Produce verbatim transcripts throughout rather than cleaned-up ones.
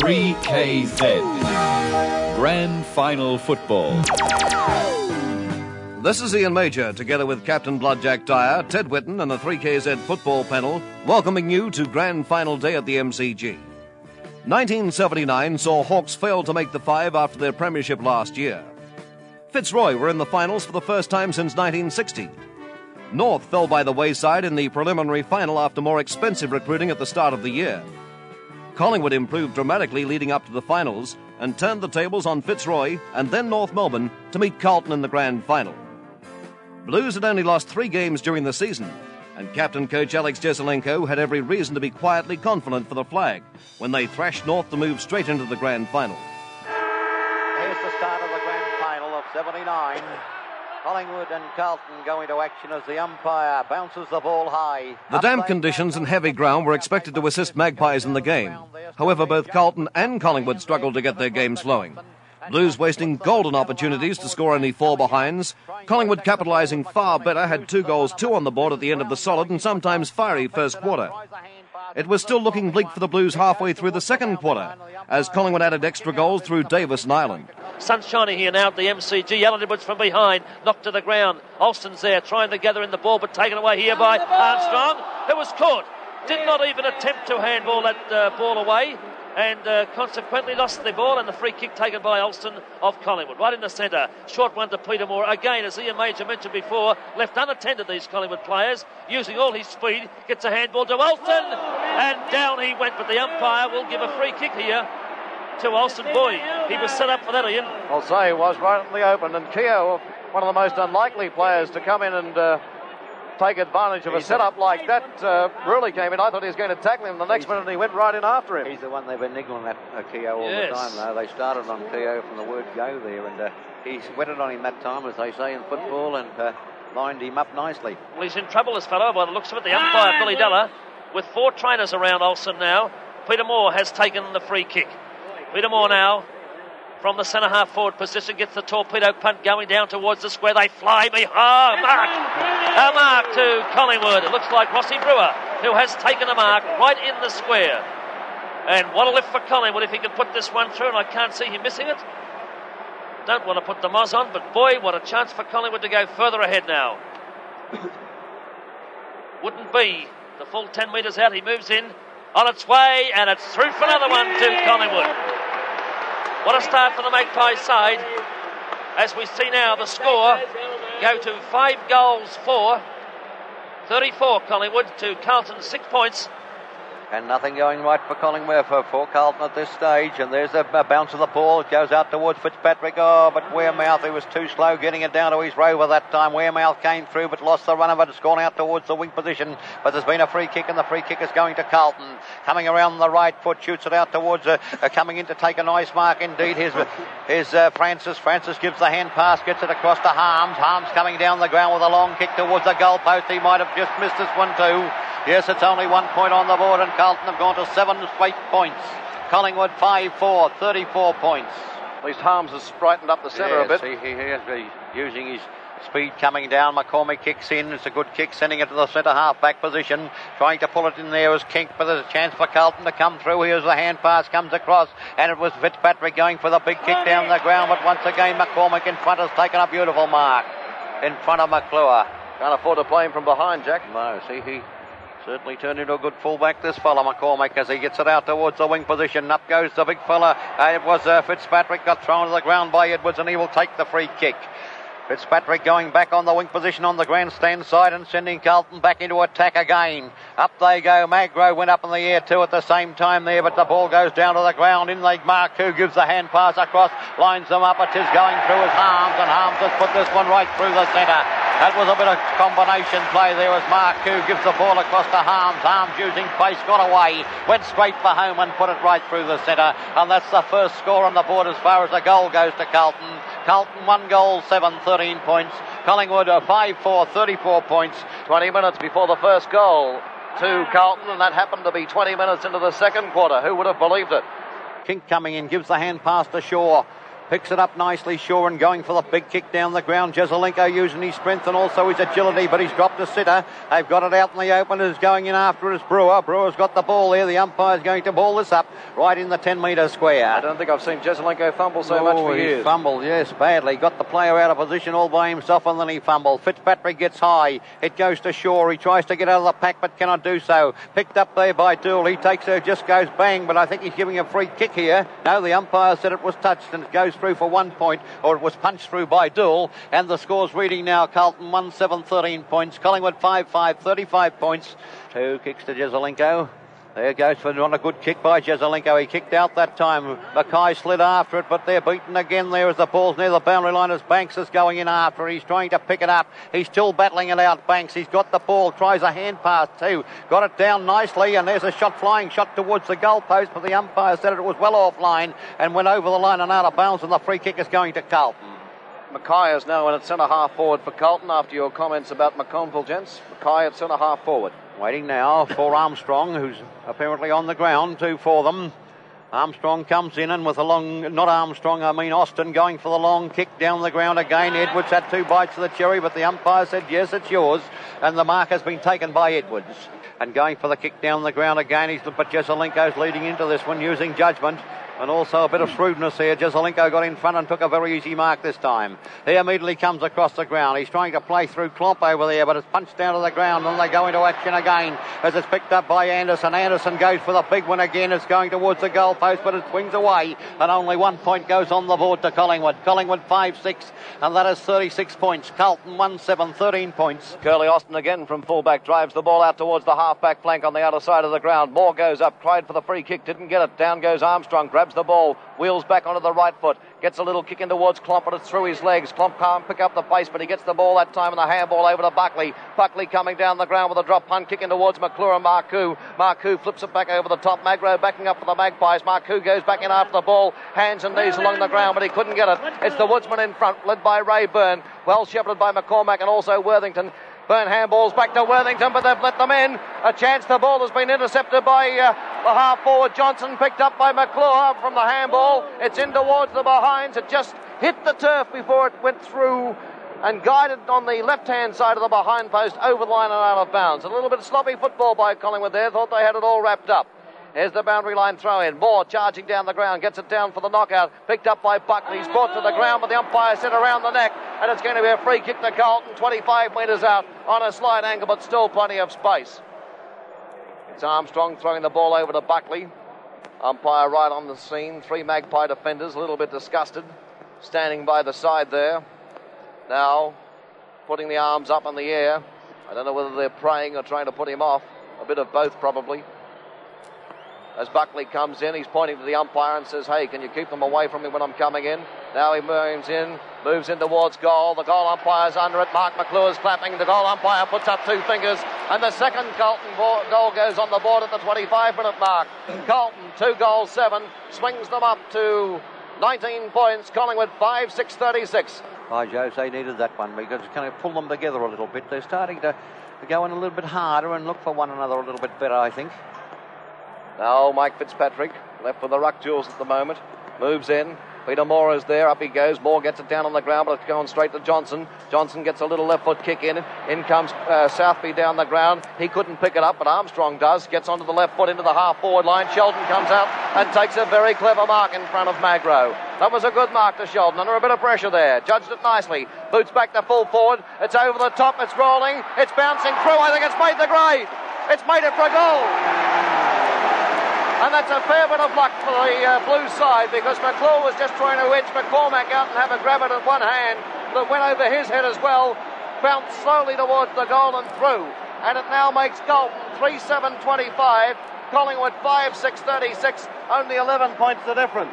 three K Z. Grand Final Football. This is Ian Major, together with Captain Bloodjack Dyer, Ted Whitten and the three K Z football panel, welcoming you to Grand Final Day at the M C G. nineteen seventy-nine saw Hawks fail to make the five after their premiership last year. Fitzroy were in the finals for the first time since nineteen sixty. North fell by the wayside in the preliminary final after more expensive recruiting at the start of the year. Collingwood improved dramatically leading up to the finals and turned the tables on Fitzroy and then North Melbourne to meet Carlton in the grand final. Blues had only lost three games during the season, and captain coach Alex Jesaulenko had every reason to be quietly confident for the flag when they thrashed North to move straight into the grand final. Here's the start of the grand final of seventy-nine. Collingwood and Carlton go into action as the umpire bounces the ball high. The damp conditions and heavy ground were expected to assist Magpies in the game. However, both Carlton and Collingwood struggled to get their games flowing. Blues wasting golden opportunities to score only four behinds. Collingwood capitalising far better, had two goals, two on the board at the end of the solid and sometimes fiery first quarter. It was still looking bleak for the Blues halfway through the second quarter, as Collingwood added extra goals through Davis and Ireland. Sun shining here now at the M C G. Alan Edwards from behind, knocked to the ground. Alston's there, trying to gather in the ball, but taken away here by Armstrong, who was caught. Did not even attempt to handball that uh, ball away, and uh, consequently lost the ball, and the free kick taken by Alston of Collingwood. Right in the centre, short one to Peter Moore. Again, as Ian Major mentioned before, left unattended, these Collingwood players, using all his speed, gets a handball to Alston, and down he went, but the umpire will give a free kick here to Alston. Boy, he was set up for that, Ian. I'll say he was right in the open, and Keogh, one of the most unlikely players to come in and uh, take advantage of a setup like that, uh, really came in. I thought he was going to tackle him. The next minute he went right in after him. He's the one they've been niggling at uh, Keogh all Yes. the time, though. They started on Keogh from the word go there, and uh, he's wetted on him that time, as they say in football, and uh, lined him up nicely. Well, he's in trouble, this fellow, by the looks of it. The umpire, Billy Della, with four trainers around Alston now. Peter Moore has taken the free kick. Peter Moore now, from the centre half forward position, gets the torpedo punt going down towards the square. They fly behind. Oh, mark! A mark to Collingwood. It looks like Rossi Brewer, who has taken a mark right in the square. And what a lift for Collingwood if he can put this one through, and I can't see him missing it. Don't want to put the Moz on, but boy, what a chance for Collingwood to go further ahead now. Wouldn't be the full ten metres out. He moves in on its way, and it's through for another one to Collingwood. What a start for the Magpies side, as we see now the score go to five goals for thirty-four Collingwood to Carlton six points. And nothing going right for Collingwood, for, for Carlton at this stage. And there's a, a bounce of the ball. It goes out towards Fitzpatrick. Oh, but Wearmouth, he was too slow getting it down to his rover that time. Wearmouth came through but lost the run of it. It's gone out towards the wing position. But there's been a free kick, and the free kick is going to Carlton. Coming around the right foot, shoots it out towards, uh, uh, coming in to take a nice mark indeed. Here's, here's uh, Francis. Francis gives the hand pass, gets it across to Harms. Harms coming down the ground with a long kick towards the goal post. He might have just missed this one too. Yes, it's only one point on the board, and Carlton have gone to seven straight points. Collingwood five four, thirty-four points. At least Harms has brightened up the centre yes, a bit. He, he is he's using his speed coming down. McCormick kicks in. It's a good kick, sending it to the centre half back position. Trying to pull it in there is Kink, but there's a chance for Carlton to come through. Here's the hand pass, comes across, and it was Fitzpatrick going for the big kick down the ground. But once again, McCormick in front has taken a beautiful mark in front of McClure. Can't afford to play him from behind, Jack. No, see, he certainly turned into a good fullback, this fella McCormick, as he gets it out towards the wing position. Up goes the big fella. Uh, it was uh, Fitzpatrick, got thrown to the ground by Edwards, and he will take the free kick. Fitzpatrick going back on the wing position on the grandstand side and sending Carlton back into attack again. Up they go. Magro went up in the air too at the same time there, but the ball goes down to the ground. In they mark, who gives the hand pass across, lines them up. It is going through his Harms, and Harms has put this one right through the centre. That was a bit of combination play there as Mark Koo gives the ball across to Harms. Harms using pace, got away, went straight for home and put it right through the centre. And that's the first score on the board as far as the goal goes to Carlton. Carlton one goal, seven, thirteen points. Collingwood a five four, thirty-four points. twenty minutes before the first goal to Carlton, and that happened to be twenty minutes into the second quarter. Who would have believed it? Kink coming in, gives the hand pass to Shaw. Picks it up nicely, Shaw, and going for the big kick down the ground. Jesaulenko using his strength and also his agility, but he's dropped a sitter. They've got it out in the open. Is going in after it is Brewer. Brewer's got the ball there. The umpire's going to ball this up right in the ten metre square. I don't think I've seen Jesaulenko fumble so oh, much for he years. Fumbled, yes, badly. Got the player out of position all by himself, and then he fumbled. Fitzpatrick gets high. It goes to Shaw. He tries to get out of the pack, but cannot do so. Picked up there by Dool. He takes her, just goes bang, but I think he's giving a free kick here. No, the umpire said it was touched, and it goes through for one point, or it was punched through by Dool. And the score's reading now: Carlton one seven, thirteen points. Collingwood five five, thirty-five points. Two kicks to Jesaulenko. There goes for not a good kick by Jesaulenko. He kicked out that time. Mackay slid after it, but they're beaten again there as the ball's near the boundary line as Banks is going in after it. He's trying to pick it up. He's still battling it out, Banks. He's got the ball, tries a hand pass too. Got it down nicely, and there's a shot, flying shot towards the goal post, but the umpire said it was well offline and went over the line and out of bounds, and the free kick is going to Carlton. Mackay is now in at centre-half forward for Carlton after your comments about McConville, gents. Mackay at centre-half forward. Waiting now for Armstrong, who's apparently on the ground, two for them. Armstrong comes in, and with a long, not Armstrong, I mean Austin, going for the long kick down the ground again. Edwards had two bites of the cherry, but the umpire said, yes, it's yours. And the mark has been taken by Edwards. And going for the kick down the ground again, he's, but Jesaulenko's leading into this one using judgment. And also a bit of shrewdness here. Jesaulenko got in front and took a very easy mark this time. He immediately comes across the ground. He's trying to play through Klopp over there, but it's punched down to the ground, and they go into action again as it's picked up by Anderson. Anderson goes for the big one again. It's going towards the goal post, but it swings away, and only one point goes on the board to Collingwood. Collingwood five six, and that is thirty-six points. Carlton one seven, thirteen points. Curly Austin again from fullback drives the ball out towards the half-back flank on the outer side of the ground. Moore goes up, tried for the free kick, didn't get it. Down goes Armstrong, grabs the ball, wheels back onto the right foot, gets a little kick in towards Klomp, but it's through his legs. Klomp can't pick up the pace, but he gets the ball that time, and the handball over to Buckley. Buckley coming down the ground with a drop punt, kicking towards McClure and Marcoux. Marcoux flips it back over the top. Magro backing up for the Magpies. Marcoux goes back in after the ball, hands and knees along the ground, but he couldn't get it. It's the Woodsman in front, led by Ray Byrne, well shepherded by McCormack and also Worthington. Byrne handballs back to Worthington, but they've let them in. A chance. The ball has been intercepted by uh, the half-forward Johnson, picked up by McClure from the handball. It's in towards the behinds. It just hit the turf before it went through and guided on the left-hand side of the behind post over the line and out of bounds. A little bit of sloppy football by Collingwood there. Thought they had it all wrapped up. Here's the boundary line throw in. Moore charging down the ground, gets it down for the knockout. Picked up by Buckley. He's brought to the ground, but the umpire said around the neck, and it's going to be a free kick to Carlton, twenty-five metres out on a slight angle, but still plenty of space. It's Armstrong throwing the ball over to Buckley. Umpire right on the scene. Three Magpie defenders, a little bit disgusted, standing by the side there. Now putting the arms up in the air. I don't know whether they're praying or trying to put him off. A bit of both, probably. As Buckley comes in, he's pointing to the umpire and says, hey, can you keep them away from me when I'm coming in? Now he moves in, moves in towards goal. The goal umpire's under it. Mark McClure's clapping. The goal umpire puts up two fingers. And the second Carlton goal goes on the board at the twenty-five minute mark. Carlton, two goals, seven, swings them up to nineteen points. Collingwood, five six, thirty-six. By Jose, they needed that one because it's going to pull them together a little bit. They're starting to, to go in a little bit harder and look for one another a little bit better, I think. Now Mike Fitzpatrick, left for the ruck jewels at the moment, moves in. Peter Moore is there, up he goes. Moore gets it down on the ground, but it's going straight to Johnson. Johnson gets a little left foot kick in. In comes uh, Southby down the ground. He couldn't pick it up, but Armstrong does. Gets onto the left foot into the half-forward line. Sheldon comes out and takes a very clever mark in front of Magro. That was a good mark to Sheldon, under a bit of pressure there. Judged it nicely. Boots back to full forward. It's over the top. It's rolling. It's bouncing through. I think it's made the grade. It's made it for a goal. And that's a fair bit of luck for the uh, Blues side, because McClure was just trying to edge McCormack out and have a grab it in one hand that went over his head as well, bounced slowly towards the goal and through. And it now makes Carlton three seven twenty-five, Collingwood five six thirty-six, only eleven points the difference.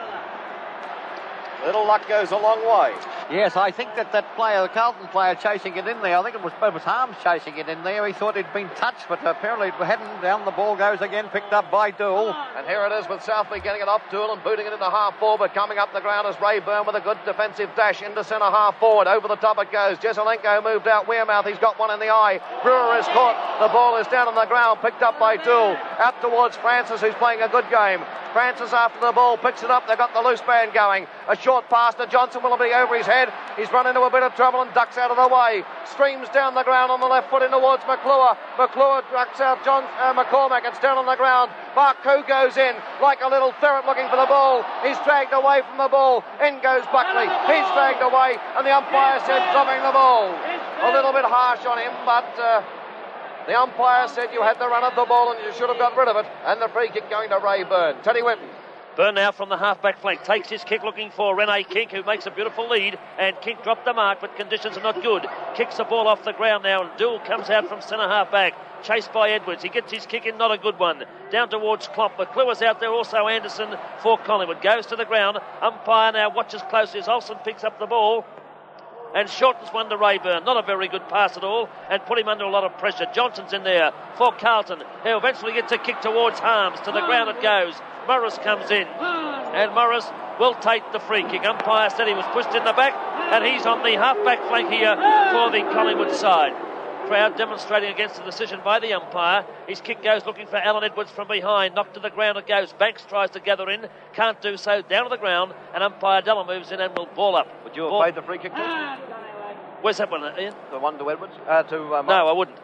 Little luck goes a long way. Yes, I think that that player, the Carlton player, chasing it in there, I think it was, it was Harms chasing it in there. He thought it'd been touched, but apparently it hadn't. Down the ball goes again, picked up by Dool. And here it is with Southby getting it off Dool and booting it into half forward. Coming up the ground is Ray Byrne with a good defensive dash into centre half forward. Over the top it goes. Jesaulenko moved out. Wearmouth, he's got one in the eye. Brewer is caught. The ball is down on the ground, picked up by Dool. Out towards Francis, who's playing a good game. Francis after the ball, picks it up. They've got the loose band going. A short pass to Johnson will be over his head. He's run into a bit of trouble and ducks out of the way. Streams down the ground on the left foot in towards McClure. McClure ducks out John uh, McCormack. It's down on the ground. Barcoo goes in like a little ferret looking for the ball. He's dragged away from the ball. In goes Buckley. He's dragged away, and the umpire said dropping the ball. A little bit harsh on him, but uh, the umpire said you had the run of the ball and you should have got rid of it. And the free kick going to Ray Byrne. Teddy Whitten. Byrne now from the half-back flank takes his kick looking for Rene Kink, who makes a beautiful lead, and Kink dropped the mark, but conditions are not good. Kicks the ball off the ground now, and Dool comes out from centre half-back, chased by Edwards. He gets his kick in, not a good one. Down towards Klopp. McClure's out there, also Anderson for Collingwood. Goes to the ground. Umpire now watches closely as Olsen picks up the ball and shortens one to Rayburn. Not a very good pass at all, and put him under a lot of pressure. Johnson's in there for Carlton, who eventually gets a kick towards Harms. To the ground it goes. Morris comes in, and Morris will take the free kick. Umpire said he was pushed in the back, and he's on the half-back flank here for the Collingwood side. Crowd demonstrating against the decision by the umpire. His kick goes looking for Alan Edwards from behind. Knocked to the ground it goes. Banks tries to gather in. Can't do so. Down to the ground. And umpire Della moves in and will ball up. Would you have ball. played the free kick, John? Where's that one, Ian? The one to Edwards? Uh, to uh, No, I wouldn't.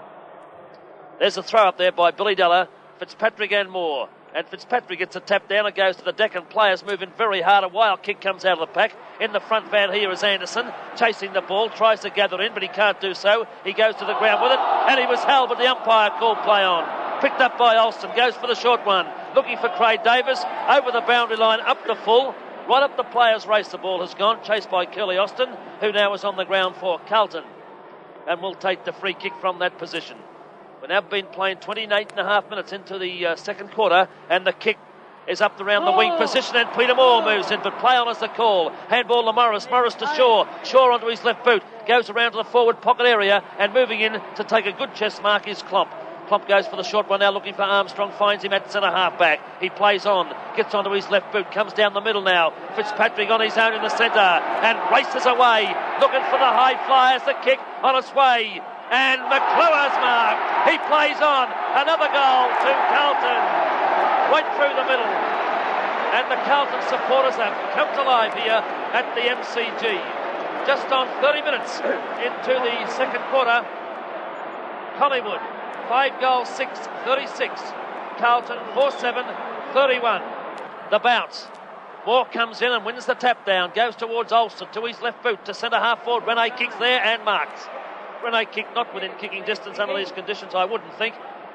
There's a throw up there by Billy Della. Fitzpatrick and Moore. And Fitzpatrick gets a tap down and goes to the deck, and players moving very hard. A wild kick comes out of the pack. In the front van here is Anderson, chasing the ball, tries to gather in, but he can't do so. He goes to the ground with it, and he was held, but the umpire called play on. Picked up by Olsen, goes for the short one, looking for Craig Davis, over the boundary line, up the full, right up the players' race. The ball has gone, chased by Curly Austin, who now is on the ground for Carlton, and will take the free kick from that position. We've now been playing twenty-eight and a half minutes into the uh, second quarter, and the kick is up around the wing position, and Peter Moore moves in, but play on is the call. Handball to Morris, Morris to Shaw, Shaw onto his left boot, goes around to the forward pocket area, and moving in to take a good chest mark is Klomp. Klomp goes for the short one now, looking for Armstrong, finds him at centre half-back. He plays on, gets onto his left boot, comes down the middle now. Fitzpatrick on his own in the centre, and races away, looking for the high flyers, the kick on its way. And McClure's mark. He plays on. Another goal to Carlton. Right through the middle. And the Carlton supporters have come to life here at the M C G. Just on thirty minutes into the second quarter. Collingwood, five goals, six, thirty-six. Carlton, four seven, thirty-one. The bounce. Moore comes in and wins the tap down. Goes towards Olsen, to his left boot, to centre half forward. Rene kicks there and marks. Rene kick not within kicking distance under these conditions, I wouldn't think.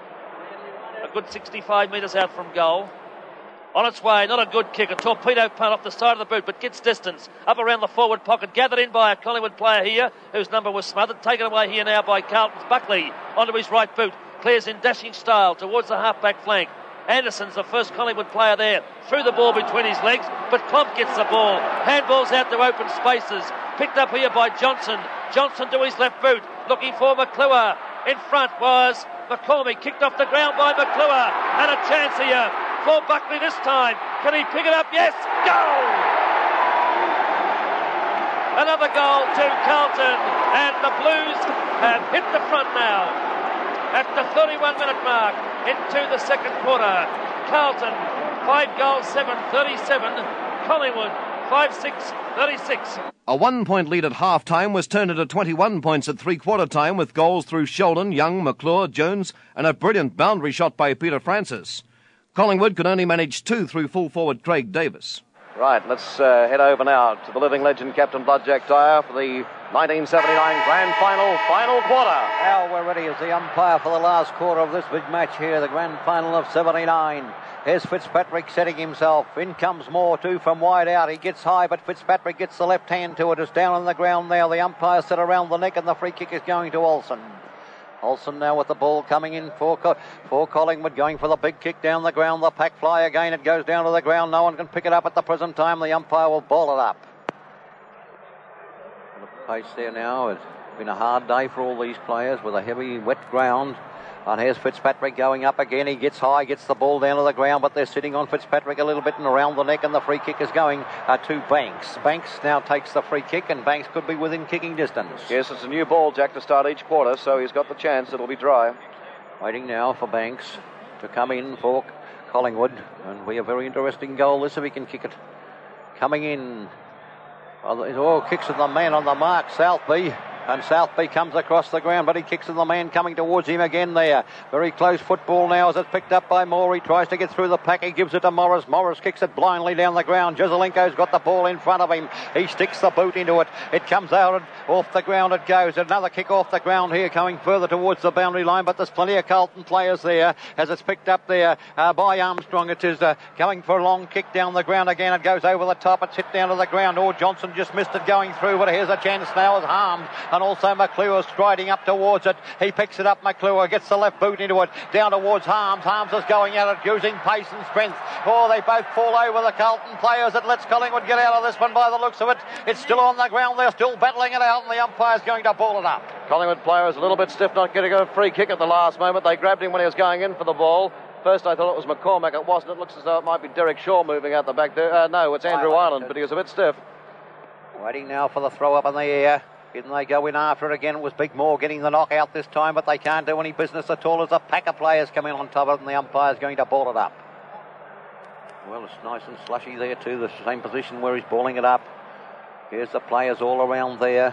A good sixty-five metres out from goal. On its way, not a good kick. A torpedo punt off the side of the boot, but gets distance. Up around the forward pocket, gathered in by a Collingwood player here, whose number was smothered. Taken away here now by Carlton's Buckley. Onto his right boot. Clears in dashing style towards the half-back flank. Anderson's the first Collingwood player there. Threw the ball between his legs, but Klomp gets the ball. Handballs out to open spaces. Picked up here by Johnson. Johnson to his left boot, looking for McClure. In front was McCormick, kicked off the ground by McClure. And a chance here for Buckley this time. Can he pick it up? Yes! Goal! Another goal to Carlton. And the Blues have hit the front now. At the thirty-one minute mark into the second quarter. Carlton, five goals, seven, thirty-seven. Collingwood, five six, thirty-six. A one-point lead at half-time was turned into twenty-one points at three-quarter time with goals through Sheldon, Young, McClure, Jones, and a brilliant boundary shot by Peter Francis. Collingwood could only manage two through full-forward Craig Davis. Right, let's uh, head over now to the living legend, Captain Bloodjack Dyer, for the nineteen seventy-nine Grand Final, final quarter. Now we're ready as the umpire for the last quarter of this big match here, the Grand Final of seventy-nine. Here's Fitzpatrick setting himself. In comes Moore, too, from wide out. He gets high, but Fitzpatrick gets the left hand to it. It's down on the ground now. The umpire set around the neck, and the free kick is going to Olsen. Olsen now with the ball coming in for, for Collingwood, going for the big kick down the ground. The pack fly again. It goes down to the ground. No one can pick it up at the present time. The umpire will ball it up. The pace there now. It's been a hard day for all these players with a heavy, wet ground. And here's Fitzpatrick going up again. He gets high, gets the ball down to the ground, but they're sitting on Fitzpatrick a little bit and around the neck, and the free kick is going uh, to Banks. Banks now takes the free kick, and Banks could be within kicking distance. Yes, it's a new ball, Jack, to start each quarter, so he's got the chance. It'll be dry. Waiting now for Banks to come in for Collingwood. And be a very interesting goal this if he can kick it. Coming in. Oh, kicks at the man on the mark, Southby. And Southby comes across the ground, but he kicks at the man coming towards him again there. Very close football now as it's picked up by Moore. He tries to get through the pack. He gives it to Morris. Morris kicks it blindly down the ground. Jezelenko's got the ball in front of him. He sticks the boot into it. It comes out and off the ground it goes. Another kick off the ground here coming further towards the boundary line, but there's plenty of Carlton players there as it's picked up there uh, by Armstrong. It is uh, going for a long kick down the ground again. It goes over the top. It's hit down to the ground. Oh, Johnson just missed it going through, but here's a chance now as Harms. And also McClure striding up towards it. He picks it up. McClure gets the left boot into it. Down towards Harms. Harms is going at it using pace and strength. Oh, they both fall over the Carlton players. It lets Collingwood get out of this one by the looks of it. It's still on the ground. They're still battling it out and the umpire's going to ball it up. Collingwood player is a little bit stiff, not getting a free kick at the last moment. They grabbed him when he was going in for the ball. First I thought it was McCormack. It wasn't. It looks as though it might be Derek Shaw moving out the back there. Uh, no, it's Andrew Ireland, but he was a bit stiff. Waiting now for the throw up in the air. Didn't they go in after it again? It was Big Moore getting the knockout this time, but they can't do any business at all as a pack of players come in on top of it and the umpire's going to ball it up. Well, it's nice and slushy there too, the same position where he's balling it up. Here's the players all around there.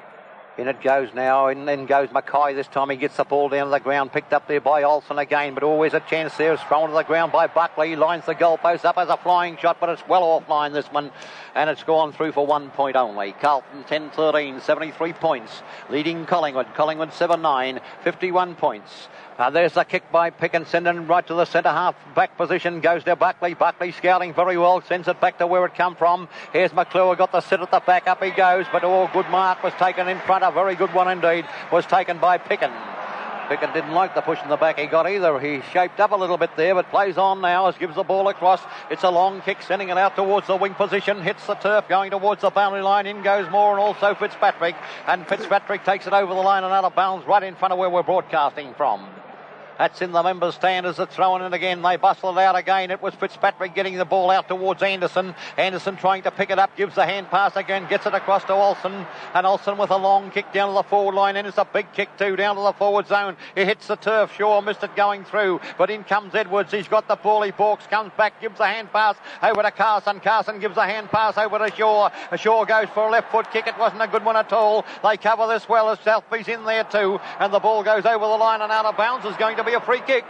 In it goes now, and then goes Mackay this time. He gets the ball down to the ground, picked up there by Olsen again, but always a chance there. It's thrown to the ground by Buckley. He lines the goalpost up as a flying shot, but it's well offline this one, and it's gone through for one point only. Carlton ten thirteen, seventy-three points, leading Collingwood. Collingwood seven nine, fifty-one points. Uh, there's the kick by Picken, sending right to the centre half back position. Goes to Buckley. Buckley scouting very well. Sends it back to where it come from. Here's McClure. Got the sit at the back. Up he goes. But oh, good mark was taken in front. A very good one indeed was taken by Picken. Picken didn't like the push in the back he got either. He shaped up a little bit there, but plays on now as gives the ball across. It's a long kick, sending it out towards the wing position. Hits the turf, going towards the boundary line. In goes Moore and also Fitzpatrick. And Fitzpatrick takes it over the line and out of bounds right in front of where we're broadcasting from. That's in the members' stand as it's thrown in again. They bustle it out again. It was Fitzpatrick getting the ball out towards Anderson. Anderson trying to pick it up, gives the hand pass again, gets it across to Olsen. And Olsen with a long kick down to the forward line. And it's a big kick too down to the forward zone. He hits the turf. Shaw missed it going through. But in comes Edwards. He's got the ball. He balks, comes back, gives a hand pass over to Carson. Carson gives a hand pass over to Shaw. Shaw goes for a left foot kick. It wasn't a good one at all. They cover this well as Southby's in there too. And the ball goes over the line and out of bounds. Is going to be a free kick,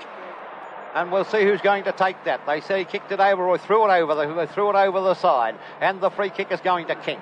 and we'll see who's going to take that. They say he kicked it over or threw it over the, they threw it over the side, and the free kick is going to Kink.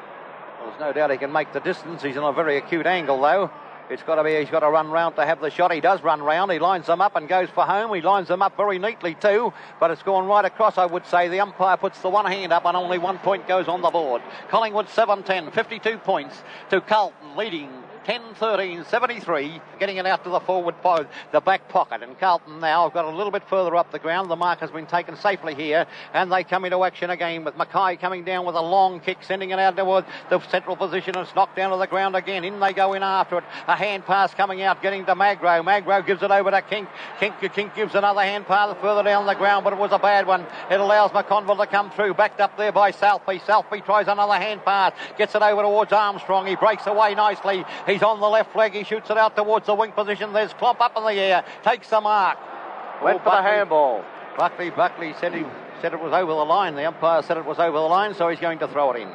Well, there's no doubt he can make the distance. He's in a very acute angle though. It's got to be, he's got to run round to have the shot. He does run round. He lines them up and goes for home. He lines them up very neatly too, but it's gone right across, I would say. The umpire puts the one hand up and only one point goes on the board. Collingwood seven ten, fifty-two points to Carlton, leading ten thirteen, seventy-three, getting it out to the forward po- the back pocket. And Carlton now have got a little bit further up the ground. The mark has been taken safely here, and they come into action again with Mackay coming down with a long kick, sending it out toward the central position. It's knocked down to the ground again. In they go in after it. A hand pass coming out, getting to Magro. Magro gives it over to Kink. Kink, Kink gives another hand pass further down the ground, but it was a bad one. It allows McConville to come through, backed up there by Southby. Southby tries another hand pass, gets it over towards Armstrong. He breaks away nicely. He's on the left leg. He shoots it out towards the wing position. There's Klopp up in the air, takes the mark. Went oh, for Buckley. The handball. Buckley, Buckley said he said it was over the line. The umpire said it was over the line, so he's going to throw it in.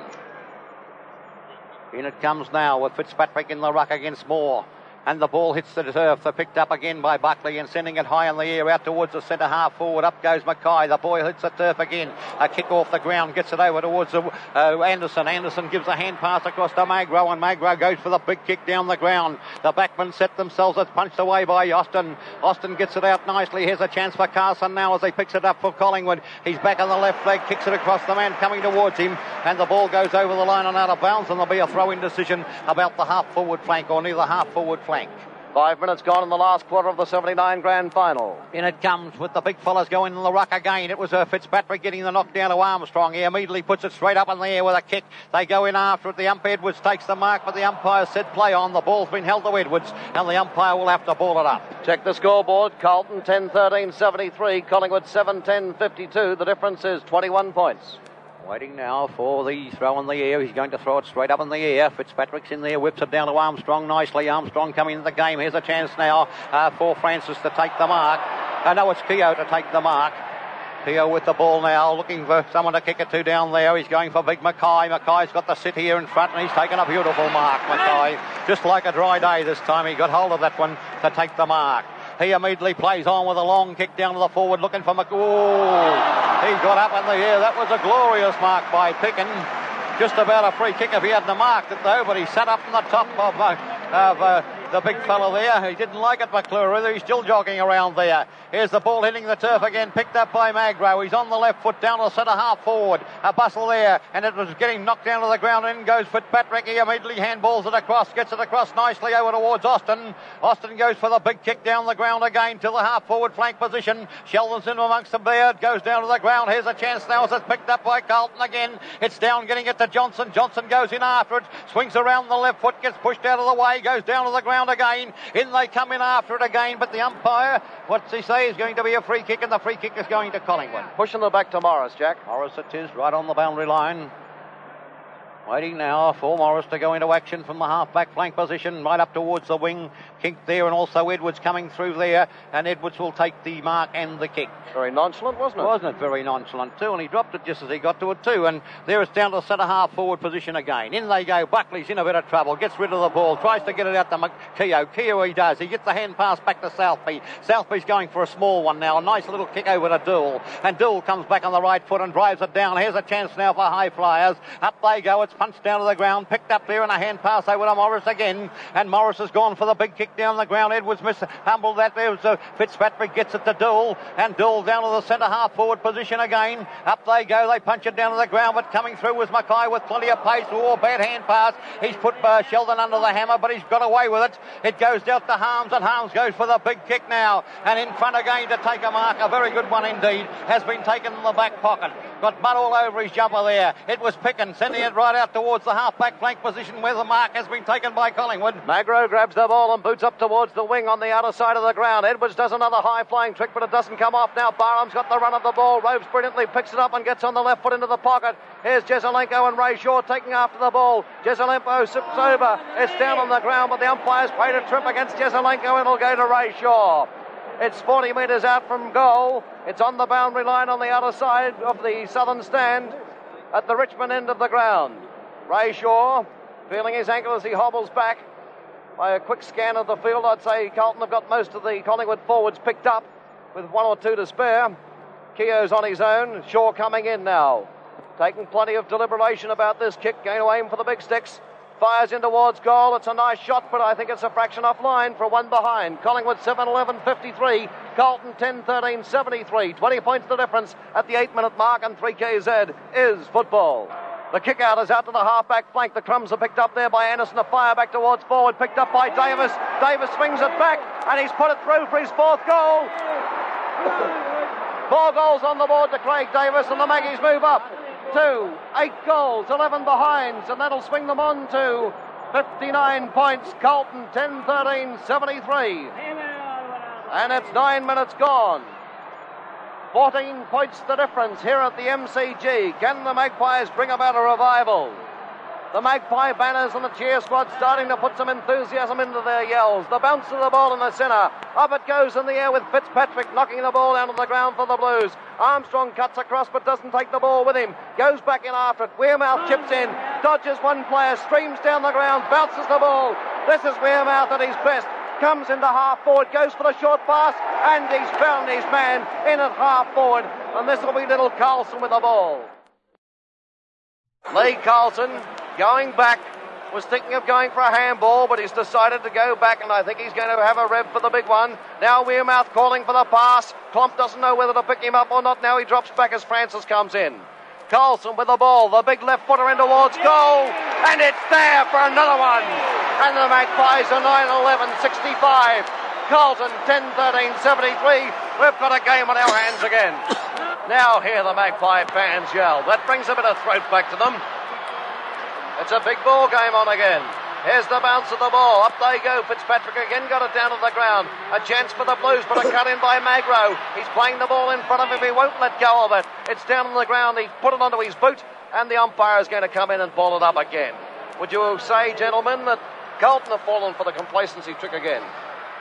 In it comes now with Fitzpatrick in the ruck against Moore. And the ball hits the turf. They're picked up again by Buckley and sending it high in the air out towards the centre half forward. Up goes Mackay. The boy hits the turf again. A kick off the ground, gets it over towards the, uh, Anderson. Anderson gives a hand pass across to Magro, and Magro goes for the big kick down the ground. The backmen set themselves. It's punched away by Austin. Austin gets it out nicely. Here's a chance for Carson now as he picks it up for Collingwood. He's back on the left leg, kicks it across the man coming towards him, and the ball goes over the line and out of bounds, and there'll be a throw-in decision about the half-forward flank or near the half-forward flank. Five minutes gone in the last quarter of the seventy-nine grand final. In it comes with the big fellas going in the ruck again. It was uh, Fitzpatrick getting the knockdown to Armstrong. He immediately puts it straight up in the air with a kick. They go in after it. The ump Edwards takes the mark, but the umpire said play on. The ball's been held to Edwards, and the umpire will have to ball it up. Check the scoreboard. Carlton ten thirteen seventy-three. Collingwood seven ten fifty-two. The difference is twenty-one points. Waiting now for the throw in the air. He's going to throw it straight up in the air. Fitzpatrick's in there, whips it down to Armstrong nicely. Armstrong coming into the game. Here's a chance now uh, for Francis to take the mark. Uh, no, it's Keogh to take the mark. Keogh with the ball now, looking for someone to kick it to down there. He's going for big Mackay. Mackay's got the sit here in front, and he's taken a beautiful mark, Mackay. Just like a dry day this time. He got hold of that one to take the mark. He immediately plays on with a long kick down to the forward, looking for Mac. Oh, he got up in the air. That was a glorious mark by Picken. Just about a free kick if he hadn't marked it, though, but he sat up on the top of, uh, of uh, the big fellow there. He didn't like it, McClure. He's still jogging around there. Here's the ball hitting the turf again, picked up by Magro. He's on the left foot down to the centre half forward. A bustle there, and it was getting knocked down to the ground. In goes Fitzpatrick. He immediately handballs it across, gets it across nicely over towards Austin. Austin goes for the big kick down the ground again to the half forward flank position. Sheldon's in amongst them there. It goes down to the ground. Here's a chance now as it's picked up by Carlton again. It's down, getting it to Johnson. Johnson goes in after it, swings around the left foot, gets pushed out of the way, goes down to the ground again. In they come in after it again, but the umpire, what's he say, is going to be a free kick, and the free kick is going to Collingwood. Pushing them back to Morris, Jack. Morris it is, right on the boundary line. Waiting now for Morris to go into action from the half-back flank position, right up towards the wing. Kick there, and also Edwards coming through there, and Edwards will take the mark and the kick. Very nonchalant, wasn't it? Wasn't it very nonchalant too, and he dropped it just as he got to it too, and there it's down to the centre half forward position again. In they go. Buckley's in a bit of trouble, gets rid of the ball, tries to get it out to Keogh. Keogh he does. He gets the hand pass back to Southby. Southby's going for a small one now. A nice little kick over to Dool, and Dool comes back on the right foot and drives it down. Here's a chance now for high flyers. Up they go. It's punched down to the ground. Picked up there, and a hand pass over to Morris again, and Morris has gone for the big kick down the ground. Edwards missed, humbled that there. So Fitzpatrick gets it to Dool, and Dool down to the centre half forward position again. Up they go, they punch it down to the ground, but coming through was Mackay with plenty of pace. Oh, bad hand pass. He's put uh, Sheldon under the hammer, but he's got away with it. It goes out to Harms, and Harms goes for the big kick now, and in front again to take a mark. A very good one indeed has been taken in the back pocket. Got mud all over his jumper there. It was Picken sending it right out towards the half-back flank position where the mark has been taken by Collingwood. Magro grabs the ball and boots up towards the wing on the outer side of the ground. Edwards does another high-flying trick, but it doesn't come off now. Barham's got the run of the ball. Roves brilliantly picks it up and gets on the left foot into the pocket. Here's Jesaulenko and Ray Shaw taking after the ball. Jesaulenko sips over. It's down on the ground, but the umpire's played a trip against Jesaulenko, and it'll go to Ray Shaw. It's forty metres out from goal. It's on the boundary line on the outer side of the southern stand at the Richmond end of the ground. Ray Shaw feeling his ankle as he hobbles back. By a quick scan of the field, I'd say Carlton have got most of the Collingwood forwards picked up with one or two to spare. Keogh's on his own. Shaw coming in now. Taking plenty of deliberation about this kick. Going to aim for the big sticks. Fires in towards goal. It's a nice shot, but I think it's a fraction off line for one behind. Collingwood seven eleven fifty-three. Carlton ten thirteen seventy-three. twenty points the difference at the eight minute mark, and three K Z is football. The kick out is out to the half-back flank. The crumbs are picked up there by Anderson. A fire back towards forward, picked up by Davis. Davis swings it back, and he's put it through for his fourth goal. Four goals on the board to Craig Davis, and the Maggies move up to eight goals, eleven behinds, and that'll swing them on to fifty-nine points. Carlton ten thirteen seventy-three. And it's nine minutes gone. fourteen points the difference here at the M C G. Can the Magpies bring about a revival? The Magpie banners and the cheer squad starting to put some enthusiasm into their yells. The bounce of the ball in the centre. Up it goes in the air with Fitzpatrick knocking the ball down to the ground for the Blues. Armstrong cuts across but doesn't take the ball with him. Goes back in after it. Wearmouth chips in. Dodges one player. Streams down the ground. Bounces the ball. This is Wearmouth at his best. Comes into half forward. Goes for the short pass. And he's found his man in at half forward. And this will be little Carlson with the ball. Lee Carlson going back, was thinking of going for a handball, but he's decided to go back, and I think he's going to have a rev for the big one. Now Wearmouth calling for the pass. Klomp doesn't know whether to pick him up or not. Now he drops back as Francis comes in. Carlson with the ball, the big left footer in towards goal, and it's there for another one. And the Magpies are nine eleven sixty-five. Carlton ten thirteen seventy-three. We've got a game on our hands again. Now hear the Magpie fans yell. That brings a bit of throat back to them. It's a big ball game on again. Here's the bounce of the ball. Up they go. Fitzpatrick again got it down to the ground. A chance for the Blues, but a cut in by Magro. He's playing the ball in front of him. He won't let go of it. It's down on the ground. He's put it onto his boot, and the umpire is going to come in and ball it up again. Would you say, gentlemen, that Carlton have fallen for the complacency trick again?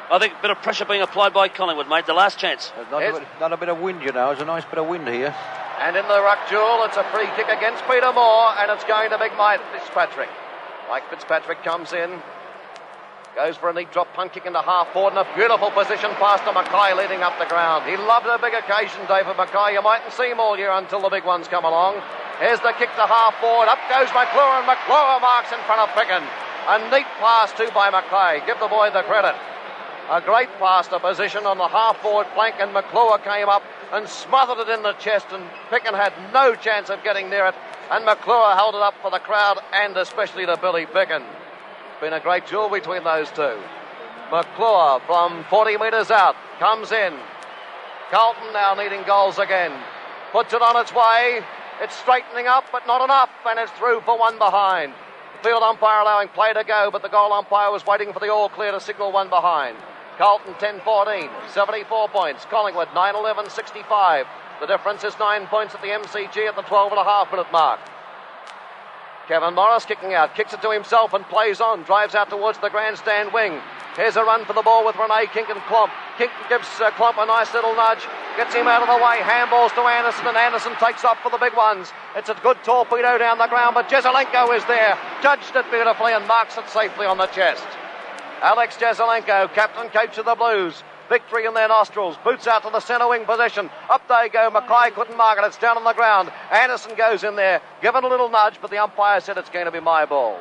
I think a bit of pressure being applied by Collingwood, mate. The last chance. Not a, bit, not a bit of wind, you know. There's a nice bit of wind here. And in the ruck duel, it's a free kick against Peter Moore, and it's going to big Mike Fitzpatrick. Mike Fitzpatrick comes in, goes for a neat drop punt kick into half forward, and a beautiful position pass to Mackay leading up the ground. He loved a big occasion, David Mackay. You mightn't see him all year until the big ones come along. Here's the kick to half forward. Up goes McClure, and McClure marks in front of Picken. A neat pass too by Mackay. Give the boy the credit. A great pass to position on the half-forward flank, and McClure came up and smothered it in the chest, and Picken had no chance of getting near it, and McClure held it up for the crowd and especially to Billy Picken. Been a great duel between those two. McClure from forty metres out comes in. Carlton now needing goals again. Puts it on its way. It's straightening up, but not enough, and it's through for one behind. The field umpire allowing play to go, but the goal umpire was waiting for the all clear to signal one behind. Carlton ten fourteen, seventy-four points. Collingwood nine eleven sixty-five. The difference is nine points at the M C G at the twelve and a half minute mark. Kevin Morris kicking out, kicks it to himself and plays on, drives out towards the grandstand wing. Here's a run for the ball with Renee Kink and Klomp. Kink gives uh, Klomp a nice little nudge, gets him out of the way, handballs to Anderson, and Anderson takes off for the big ones. It's a good torpedo down the ground, but Jesaulenko is there, judged it beautifully and marks it safely on the chest. Alex Jesaulenko, captain coach of the Blues. Victory in their nostrils. Boots out to the centre wing position. Up they go. Mackay couldn't mark it. It's down on the ground. Anderson goes in there. Given a little nudge, but the umpire said it's going to be my ball.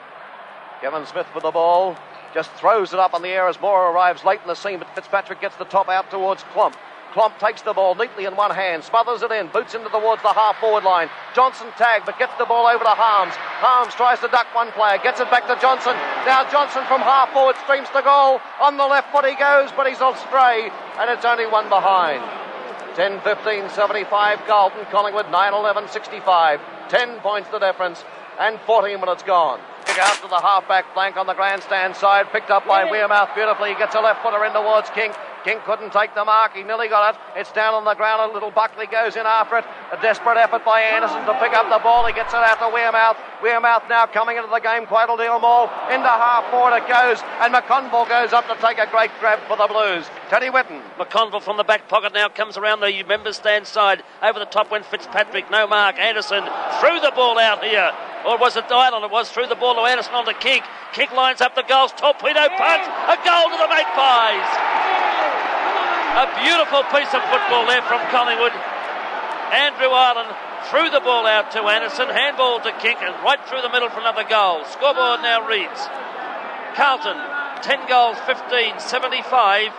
Kevin Smith with the ball. Just throws it up in the air as Moore arrives late in the scene, but Fitzpatrick gets the top out towards Klomp. Klomp takes the ball neatly in one hand, smothers it in, boots into towards the half-forward line. Johnson tagged, but gets the ball over to Harms. Harms tries to duck one player, gets it back to Johnson. Now Johnson from half-forward streams to goal. On the left foot he goes, but he's astray, and it's only one behind. ten fifteen seventy-five Carlton, Collingwood nine eleven sixty-five. ten points the difference, and fourteen minutes gone. Kick out to the half-back flank on the grandstand side, picked up by Wearmouth beautifully. He gets a left footer in towards King. King couldn't take the mark. He nearly got it. It's down on the ground. A little Buckley goes in after it. A desperate effort by Anderson to pick up the ball. He gets it out to Wearmouth. Wearmouth now coming into the game quite a deal more. Into half forward it goes, and McConville goes up to take a great grab for the Blues. Teddy Whitten. McConville from the back pocket now comes around the members' stand side. Over the top went Fitzpatrick. No mark. Anderson threw the ball out here. Or was it Dylan? It was through the ball to Anderson on to Kink. Kink lines up the goals. Torpedo punt. A goal to the Magpies. A beautiful piece of football there from Collingwood. Andrew Ireland threw the ball out to Anderson. Handball to Kink and right through the middle for another goal. Scoreboard now reads Carlton ten goals, fifteen, seventy-five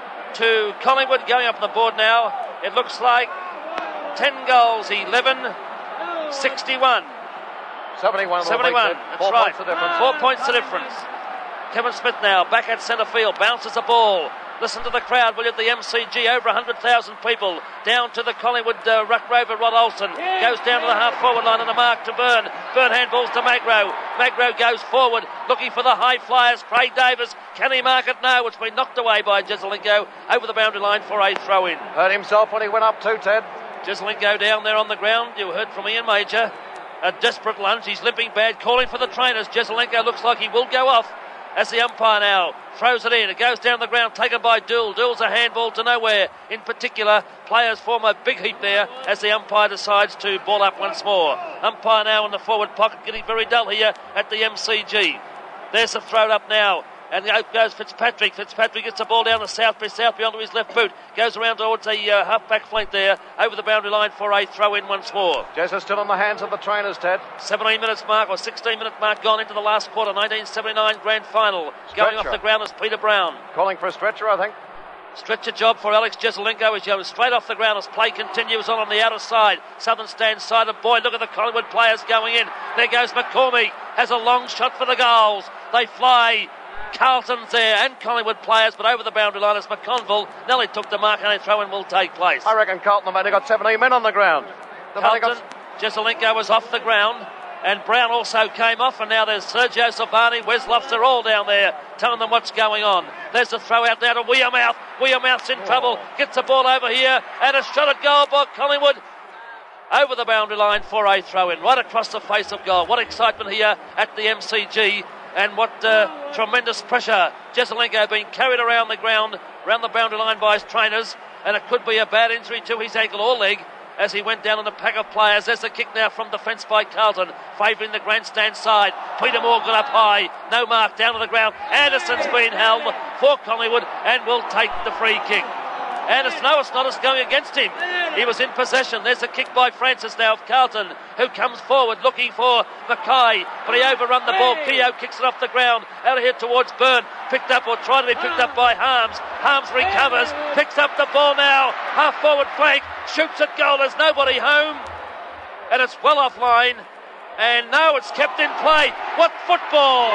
to Collingwood. Going up on the board now, it looks like ten goals, eleven, sixty-one. seventy-one. seventy-one, that's Four right. Points the difference. Four points the difference. Kevin Smith now back at centre field, bounces the ball. Listen to the crowd, will you, at the M C G, over one hundred thousand people. Down to the Collingwood uh, ruck rover, Rod Olsen. Goes down to the half-forward line and a mark to Byrne. Byrne handballs to Magro. Magro goes forward, looking for the high flyers. Craig Davis, can he mark it? No, it's been knocked away by Jesaulenko over the boundary line for a throw-in. Hurt himself when he went up too, Ted. Jesaulenko down there on the ground. You heard from Ian Major. A desperate lunge. He's limping bad, calling for the trainers. Jesaulenko looks like he will go off as the umpire now throws it in. It goes down the ground, taken by Dool. Dool's a handball to nowhere. In particular, players form a big heap there as the umpire decides to ball up once more. Umpire now in the forward pocket, getting very dull here at the M C G. There's the throw up now. And out goes Fitzpatrick. Fitzpatrick gets the ball down the south by south onto his left boot. Goes around towards a uh, half-back flank there, over the boundary line for a throw-in once more. Jess is still in the hands of the trainers, Ted. seventeen minutes mark, or sixteen minute mark gone into the last quarter. nineteen seventy-nine grand final. Stretcher. Going off the ground is Peter Brown. Calling for a stretcher, I think. Stretcher job for Alex Jesaulenko as he goes straight off the ground as play continues on on the outer side. Southern stand side of boy. Look at the Collingwood players going in. There goes McCormick. Has a long shot for the goals. They fly. Carlton's there and Collingwood players, but over the boundary line as McConville nearly took the mark and a throw-in will take place. I reckon Carlton have only got seventeen men on the ground. They've only Carlton, got... Jesaulenko was off the ground and Brown also came off, and now there's Sergio Silvani, Wes Loftus, all down there telling them what's going on. There's a throw out now to Wearmouth. Wearmouth's in trouble, gets the ball over here and a shot at goal by Collingwood. Over the boundary line for a throw-in, right across the face of goal. What excitement here at the M C G. And what uh, tremendous pressure. Jesselenko being carried around the ground, around the boundary line by his trainers, and it could be a bad injury to his ankle or leg as he went down in the pack of players. There's a kick now from defence by Carlton, favouring the grandstand side. Peter Morgan up high, no mark, down to the ground. Anderson's been held for Collingwood and will take the free kick. Anderson, no, it's not, it's going against him. He was in possession. There's a kick by Francis now of Carlton, who comes forward looking for Mackay, but he overrun the ball. Keogh kicks it off the ground, out of here towards Byrne, picked up or tried to be picked up by Harms. Harms recovers, picks up the ball now, half forward flank, shoots at goal. There's nobody home, and it's well offline. And now it's kept in play. What football!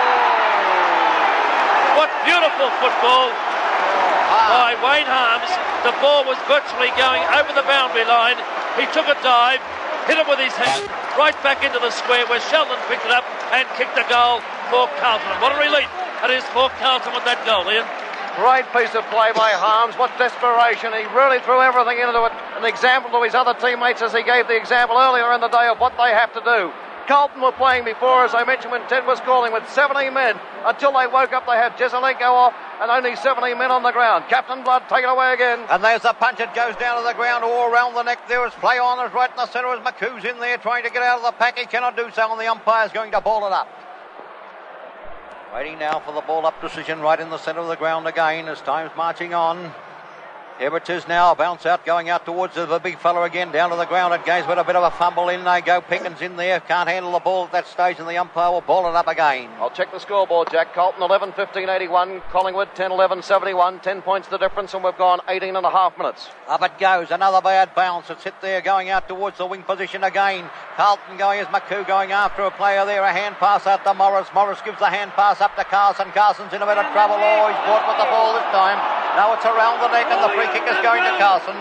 What beautiful football by Wayne Harms. The ball was virtually going over the boundary line. He took a dive, hit it with his hand, right back into the square where Sheldon picked it up and kicked a goal for Carlton. What a relief it is for Carlton with that goal, Ian. Great piece of play by Harms. What desperation. He really threw everything into it. An example to his other teammates as he gave the example earlier in the day of what they have to do. Carlton were playing before, as I mentioned, when Ted was calling, with seventeen men. Until they woke up, they had Jesselenko off and only seventeen men on the ground. Captain Blood, take it away again. And there's the punch. It goes down to the ground, all around the neck. There is play on. Is right in the centre as McHugh's in there trying to get out of the pack. He cannot do so, and the umpire's going to ball it up. Waiting now for the ball up decision right in the centre of the ground again as time's marching on. Here it is now, bounce out, going out towards the big fella again, down to the ground. It goes with a bit of a fumble. In they go. Pickens in there, can't handle the ball at that stage, and the umpire will ball it up again. I'll check the scoreboard, Jack. Carlton eleven fifteen eighty-one, Collingwood ten eleven seventy-one, ten points the difference, and we've gone eighteen and a half minutes. Up it goes, another bad bounce. It's hit there, going out towards the wing position again. Carlton going as McHugh going after a player there. A hand pass out to Morris. Morris gives the hand pass up to Carson. Carson's in a bit of trouble. Oh, he's caught with the ball this time. Now it's around the neck, and the free kick is going to Carson.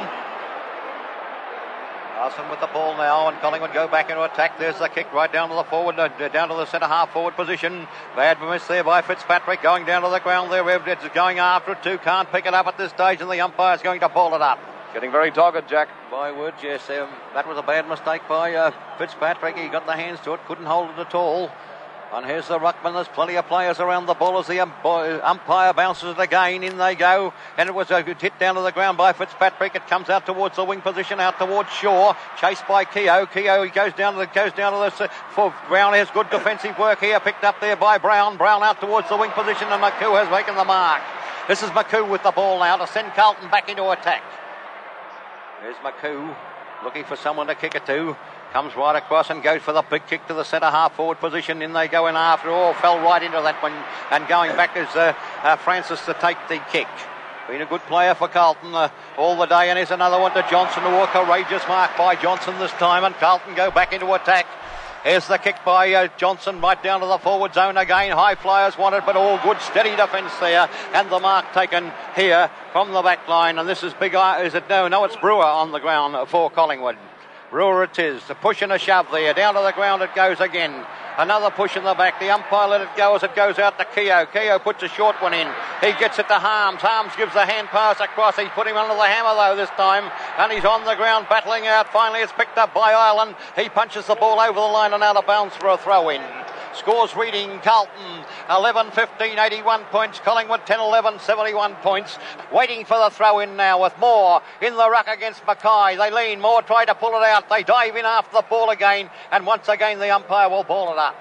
Carson with the ball now, and Collingwood go back into attack. There's the kick right down to the forward, uh, down to the centre half forward position. Bad miss there by Fitzpatrick, going down to the ground there. It's going after it too, can't pick it up at this stage, and the umpire's going to ball it up. Getting very dogged, Jack. By words, yes. Um, that was a bad mistake by uh, Fitzpatrick. He got the hands to it, couldn't hold it at all. And here's the ruckman. There's plenty of players around the ball as the umpire bounces it again. In they go. And it was a good hit down to the ground by Fitzpatrick. It comes out towards the wing position, out towards Shaw. Chased by Keogh. Keogh, he goes down to the, goes down to the, for Brown has good defensive work here. Picked up there by Brown. Brown out towards the wing position, and McHugh has taken the mark. This is McHugh with the ball now to send Carlton back into attack. There's McHugh looking for someone to kick it to. Comes right across and goes for the big kick to the centre half forward position. In they go in after all. Fell right into that one. And going back is uh, uh, Francis to take the kick. Been a good player for Carlton uh, all the day. And here's another one to Johnson. A courageous mark by Johnson this time. And Carlton go back into attack. Here's the kick by uh, Johnson right down to the forward zone again. High flyers wanted, but all good, steady defence there. And the mark taken here from the back line. And this is big. Uh, is it? No, no, it's Brewer on the ground for Collingwood. Brewer it is. A push and a shove there. Down to the ground it goes again. Another push in the back. The umpire let it go as it goes out to Keogh. Keogh puts a short one in. He gets it to Harms. Harms gives the hand pass across. He's put him under the hammer though this time. And he's on the ground battling out. Finally it's picked up by Ireland. He punches the ball over the line and out of bounds for a throw in. Scores reading Carlton eleven fifteen eighty-one points, Collingwood ten eleven seventy-one points. Waiting for the throw in now with Moore in the ruck against Mackay. They lean, Moore try to pull it out. They dive in after the ball again, and once again the umpire will ball it up.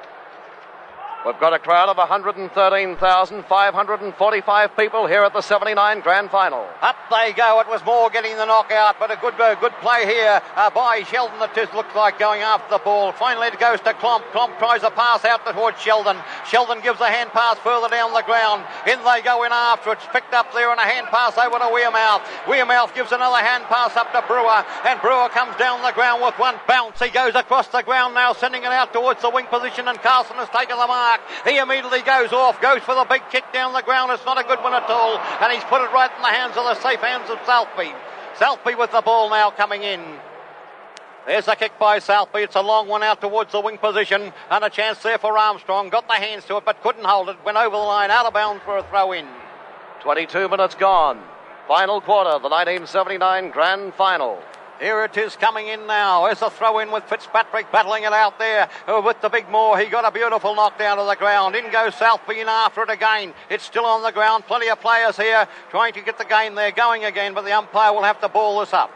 We've got a crowd of one hundred thirteen thousand five hundred forty-five people here at the seventy-nine Grand Final. Up they go. It was Moore getting the knockout, but a good uh, good play here uh, by Sheldon. It just looks like going after the ball. Finally it goes to Klomp. Klomp tries a pass out towards Sheldon. Sheldon gives a hand pass further down the ground. In they go in after. It's picked up there and a hand pass over to Wearmouth. Wearmouth gives another hand pass up to Brewer, and Brewer comes down the ground with one bounce. He goes across the ground now, sending it out towards the wing position, and Carson has taken the mark. He immediately goes off, goes for the big kick down the ground. It's not a good one at all, and he's put it right in the hands of the safe hands of Southby. Southby with the ball now coming in. There's a kick by Southby. It's a long one out towards the wing position, and a chance there for Armstrong. Got the hands to it, but couldn't hold it. Went over the line, out of bounds for a throw in. twenty-two minutes gone. Final quarter, the nineteen seventy-nine Grand Final. Here it is coming in now. There's a throw in with Fitzpatrick battling it out there uh, with the big Moore. He got a beautiful knockdown to the ground. In goes Southby in after it again. It's still on the ground. Plenty of players here trying to get the game there going again, but the umpire will have to ball this up.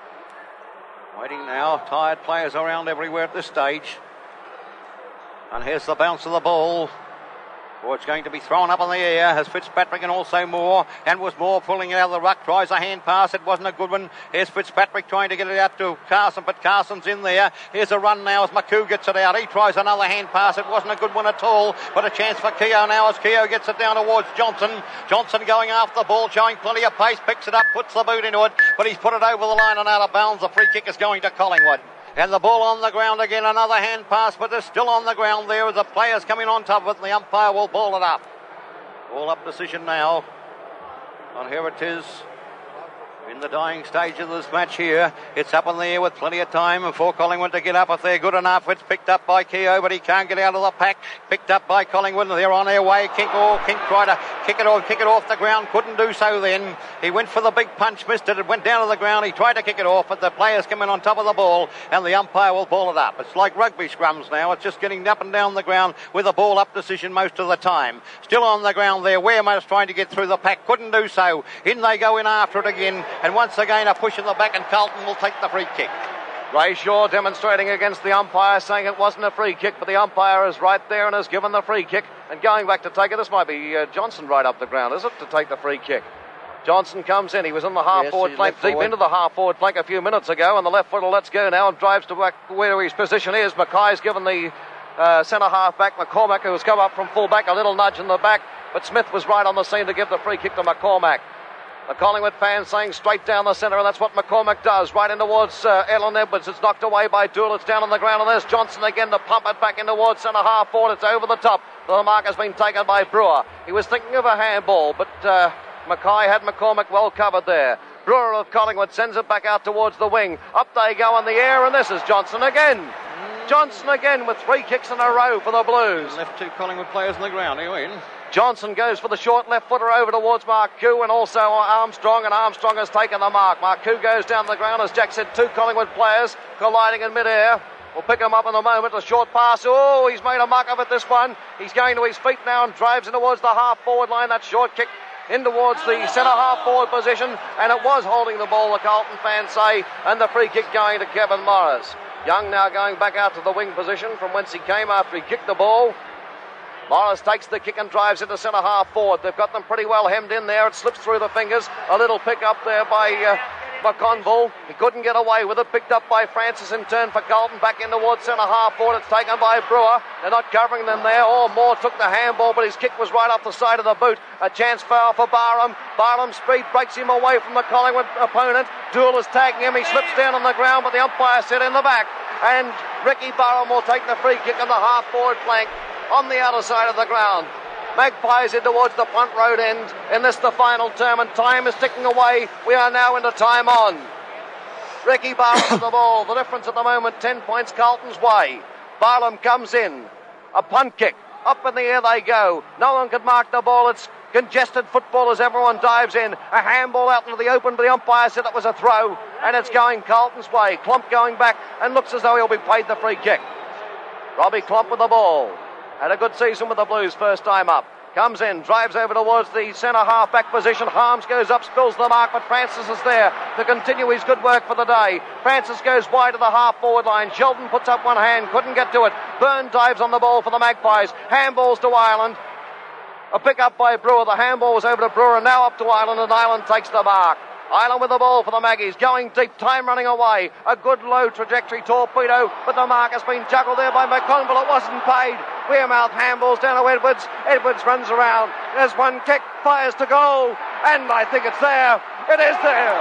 Waiting now. Tired players around everywhere at this stage. And here's the bounce of the ball. Oh, it's going to be thrown up in the air as Fitzpatrick and also Moore. And was Moore pulling it out of the ruck. Tries a hand pass. It wasn't a good one. Here's Fitzpatrick trying to get it out to Carson, but Carson's in there. Here's a run now as McHugh gets it out. He tries another hand pass. It wasn't a good one at all, but a chance for Keogh now as Keogh gets it down towards Johnson. Johnson going after the ball, showing plenty of pace. Picks it up, puts the boot into it, but he's put it over the line and out of bounds. The free kick is going to Collingwood. And the ball on the ground again. Another hand pass, but they're still on the ground there as the players coming on top of it, and the umpire will ball it up. Ball up decision now. And here it is in the dying stage of this match here. It's up in the air with plenty of time for Collingwood to get up if they're good enough. It's picked up by Keogh, but he can't get out of the pack. Picked up by Collingwood. They're on their way. Kink, oh, Kink tried to kick it off, kick it off the ground. Couldn't do so then. He went for the big punch, missed it. It went down to the ground. He tried to kick it off, but the players come in on top of the ball, and the umpire will ball it up. It's like rugby scrums now. It's just getting up and down the ground with a ball up decision most of the time. Still on the ground there. Wearmouse trying to get through the pack. Couldn't do so. In they go in after it again, and once again a push in the back, and Carlton will take the free kick. Ray Shaw demonstrating against the umpire, saying it wasn't a free kick, but the umpire is right there and has given the free kick. And going back to take it, this might be uh, Johnson right up the ground, is it, to take the free kick? Johnson comes in. He was in the half-forward yes, flank, deep forward. into the half-forward flank a few minutes ago, and the left footer lets go now and drives to back where his position is. Mackay's given the uh, centre half-back, McCormack, who's come up from full-back, a little nudge in the back, but Smith was right on the scene to give the free kick to McCormack. The Collingwood fans saying straight down the centre, and that's what McCormack does. Right in towards uh, Ellen Edwards. It's knocked away by Dool. It's down on the ground, and there's Johnson again to pump it back in towards centre half forward. It's over the top. The mark has been taken by Brewer. He was thinking of a handball, but uh, Mackay had McCormack well covered there. Brewer of Collingwood sends it back out towards the wing. Up they go in the air, and this is Johnson again. Johnson again with three kicks in a row for the Blues. Left two Collingwood players on the ground. Are you in? Johnson goes for the short left footer over towards Marcoux and also Armstrong, and Armstrong has taken the mark. Marcoux goes down the ground, as Jack said, two Collingwood players colliding in mid-air. We'll pick him up in a moment. A short pass. Oh, he's made a muck of it, this one. He's going to his feet now and drives in towards the half-forward line. That short kick in towards the centre half-forward position, and it was holding the ball, the Carlton fans say, and the free kick going to Kevin Morris. Young now going back out to the wing position from whence he came after he kicked the ball. Morris takes the kick and drives into centre half forward. They've got them pretty well hemmed in there. It slips through the fingers. A little pick up there by uh, McConville. He couldn't get away with it. Picked up by Francis in turn for Carlton. Back in towards centre half forward. It's taken by Brewer. They're not covering them there. Oh, Moore took the handball, but his kick was right off the side of the boot. A chance foul for Barham. Barham's speed breaks him away from the Collingwood opponent. Dool is tagging him. He slips down on the ground, but the umpire said in the back. And Ricky Barham will take the free kick on the half forward flank on the outer side of the ground. Magpies in towards the punt road end. In this the final term, and time is ticking away. We are now into time on. Ricky Barham with the ball. The difference at the moment, ten points Carlton's way. Barham comes in. A punt kick. Up in the air they go. No one can mark the ball. It's congested football as everyone dives in. A handball out into the open, but the umpire said it was a throw, and it's going Carlton's way. Klomp going back and looks as though he'll be paid the free kick. Robbie Klomp with the ball. Had a good season with the Blues first time up. Comes in, drives over towards the centre half-back position. Harms goes up, spills the mark, but Francis is there to continue his good work for the day. Francis goes wide to the half-forward line. Sheldon puts up one hand, couldn't get to it. Byrne dives on the ball for the Magpies. Handballs to Ireland. A pick-up by Brewer. The handball was over to Brewer, and now up to Ireland, and Ireland takes the mark. Ireland with the ball for the Maggies, going deep, time running away. A good low trajectory torpedo, but the mark has been juggled there by McConville. It wasn't paid. Wearmouth handballs down to Edwards. Edwards runs around. There's one kick, fires to goal, and I think it's there. It is there.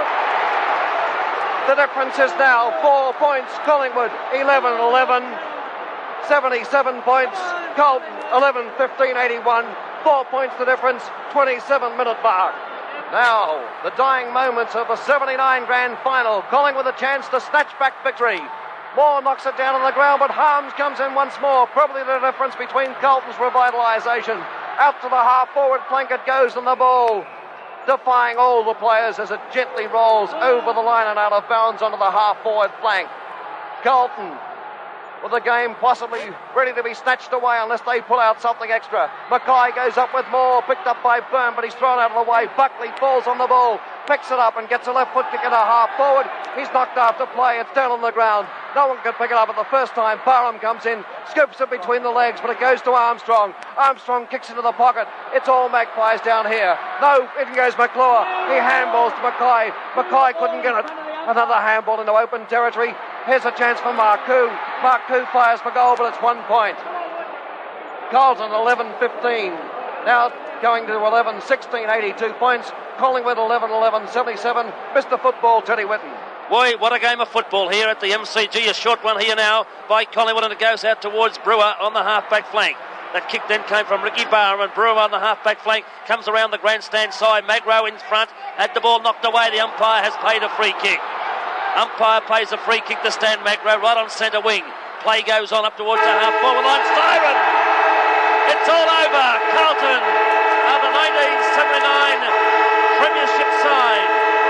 The difference is now four points. Collingwood eleven eleven. seventy-seven points. Carlton eleven fifteen eighty-one. Four points the difference. twenty-seven minute mark. Now, the dying moments of the seventy-nine grand final. Collingwood with a chance to snatch back victory. Moore knocks it down on the ground, but Harms comes in once more. Probably the difference between Carlton's revitalisation. Out to the half-forward flank it goes, and the ball defying all the players as it gently rolls over the line and out of bounds onto the half-forward flank. Carlton, with the game possibly ready to be snatched away unless they pull out something extra. Mackay goes up with more, picked up by Byrne, but he's thrown out of the way. Buckley falls on the ball, picks it up and gets a left foot kick and a half forward. He's knocked after play. It's down on the ground. No one can pick it up at the first time. Barham comes in, scoops it between the legs, but it goes to Armstrong. Armstrong kicks into the pocket. It's all Magpies down here. No, in goes McClure. He handballs to Mackay. Mackay couldn't get it. Another handball into open territory. Here's a chance for Marcoux. Marcoux fires for goal, but it's one point. Carlton eleven fifteen. Now going to eleven sixteen, eighty-two points. Collingwood eleven eleven, seventy-seven. Mister Football, Teddy Whitten. Boy, what a game of football here at the M C G. A short one here now by Collingwood, and it goes out towards Brewer on the half-back flank. That kick then came from Ricky Barham, and Brewer on the half-back flank comes around the grandstand side. Magro in front, had the ball knocked away. The umpire has paid a free kick. Umpire pays a free kick to Stan Magro right on centre wing. Play goes on up towards the half-forward line. Styron! It's all over. Carlton are the nineteen seventy-nine Premiership side.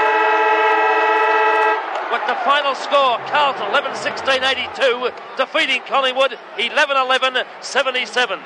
With the final score, Carlton eleven sixteen eighty-two, defeating Collingwood eleven eleven seventy-seven.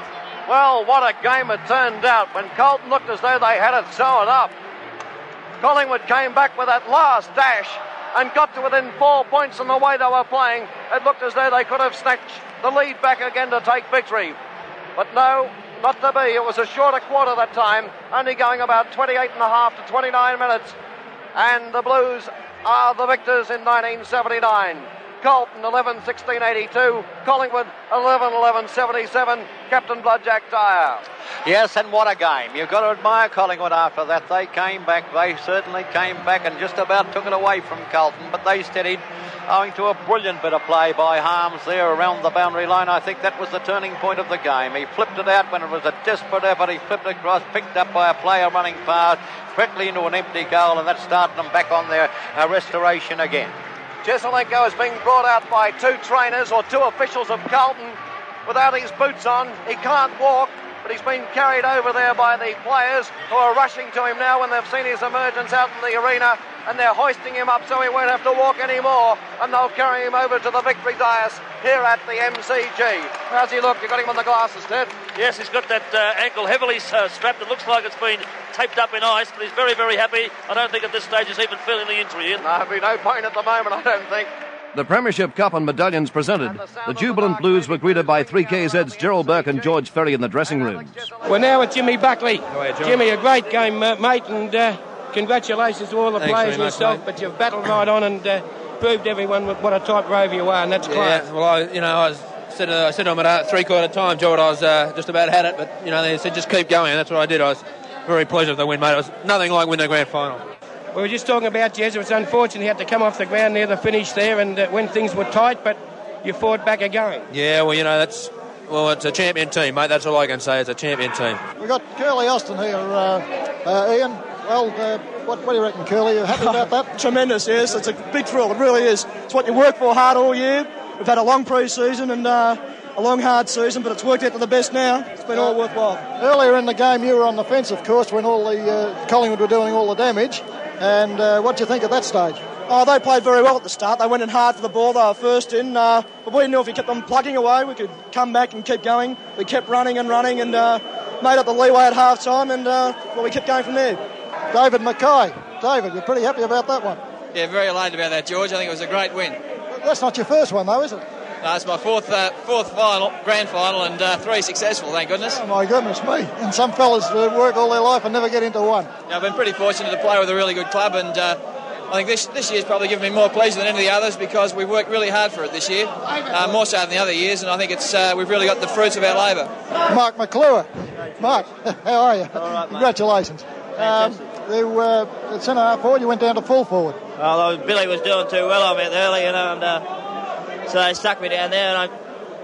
Well, what a game it turned out when Carlton looked as though they had it sewn up. Collingwood came back with that last dash and got to within four points in the way they were playing. It looked as though they could have snatched the lead back again to take victory. But no, not to be. It was a shorter quarter that time, only going about twenty-eight and a half to twenty-nine minutes. And the Blues are the victors in nineteen seventy-nine. Carlton eleven sixteen eighty-two, Collingwood eleven eleven seventy-seven, Captain Bloodjack Dyer. Yes, and what a game. You've got to admire Collingwood after that. They came back, they certainly came back and just about took it away from Carlton, but they steadied owing to a brilliant bit of play by Harms there around the boundary line. I think that was the turning point of the game. He flipped it out when it was a desperate effort. He flipped it across, picked up by a player running fast, quickly into an empty goal, and that started them back on their uh, restoration again. Jesaulenko is being brought out by two trainers or two officials of Carlton without his boots on. He can't walk, but he's been carried over there by the players who are rushing to him now when they've seen his emergence out in the arena, and they're hoisting him up so he won't have to walk anymore, and they'll carry him over to the victory dais here at the M C G. How's he look? You've got him on the glasses, Ted. Yes, he's got that uh, ankle heavily uh, strapped. It looks like it's been taped up in ice, but he's very, very happy. I don't think at this stage he's even feeling the injury. No, there'll be no pain at the moment, I don't think. The Premiership Cup and medallions presented. The jubilant Blues were greeted by three K Z's Gerald Burke and George Ferry in the dressing rooms. We're now with Jimmy Buckley. Jimmy, a great game, uh, mate, and uh, congratulations to all the Thanks players and much, yourself, mate. but you've battled right on and uh, proved everyone what a type rover you are, and that's class. Yeah, well, I, you know, I was, said, uh, I said to him at uh, three-quarter time, George, I was uh, just about had it, but, you know, they said just keep going, and that's what I did. I was very pleased with the win, mate. It was nothing like winning the grand final. We were just talking about Jez. It was unfortunate he had to come off the ground near the finish there, and uh, when things were tight, but you fought back again. Yeah, well, you know, that's, well, it's a champion team, mate. That's all I can say. It's a champion team. We've got Curly Austin here, uh, uh, Ian. Well, uh, what, what do you reckon, Curly? You happy about that? Tremendous, yes. It's a big thrill. It really is. It's what you work for hard all year. We've had a long pre-season and uh, a long, hard season, but it's worked out to the best now. It's been all worthwhile. Earlier in the game, you were on the fence, of course, when all the uh, Collingwood were doing all the damage. And uh, what do you think at that stage? Oh, they played very well at the start. They went in hard for the ball. They were first in. Uh, but we knew if we kept them plugging away, we could come back and keep going. We kept running and running and uh, made up the leeway at half-time, and uh, well, we kept going from there. David Mackay. David, you're pretty happy about that one? Yeah, very elated about that, George. I think it was a great win. That's not your first one, though, is it? No, it's my fourth uh, fourth final, grand final, and uh, three successful, thank goodness. Oh, my goodness me. And some fellas uh, work all their life and never get into one. Yeah, I've been pretty fortunate to play with a really good club, and uh, I think this this year's probably given me more pleasure than any of the others because we've worked really hard for it this year, uh, more so than the other years, and I think it's uh, we've really got the fruits of our labour. Mark McClure. Mark, how are you? All right, mate. Congratulations. Um, you, uh, at centre half forward, you went down to full forward. Well, Billy was doing too well on me early, you know, and uh, so they stuck me down there, and I,